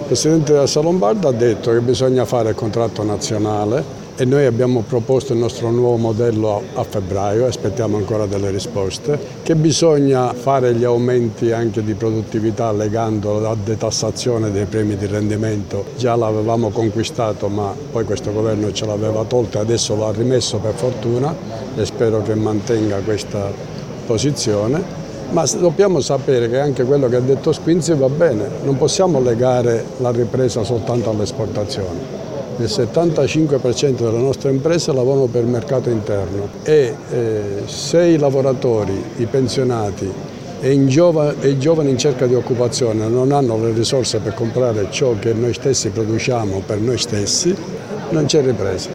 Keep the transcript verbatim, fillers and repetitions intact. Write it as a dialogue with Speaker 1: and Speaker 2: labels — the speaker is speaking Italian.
Speaker 1: Presidente della Lombarda ha detto che bisogna fare il contratto nazionale e noi abbiamo proposto il nostro nuovo modello a febbraio, aspettiamo ancora delle risposte, che bisogna fare gli aumenti anche di produttività legando la detassazione dei premi di rendimento, già l'avevamo conquistato ma poi questo governo ce l'aveva tolto e adesso l'ha rimesso per fortuna e spero che mantenga questa posizione. Ma dobbiamo sapere che anche quello che ha detto Squinzi va bene, non possiamo legare la ripresa soltanto all'esportazione. Il settantacinque per cento delle nostre imprese lavorano per il mercato interno e eh, se i lavoratori, i pensionati e i, giovani, e i giovani in cerca di occupazione non hanno le risorse per comprare ciò che noi stessi produciamo per noi stessi, non c'è ripresa.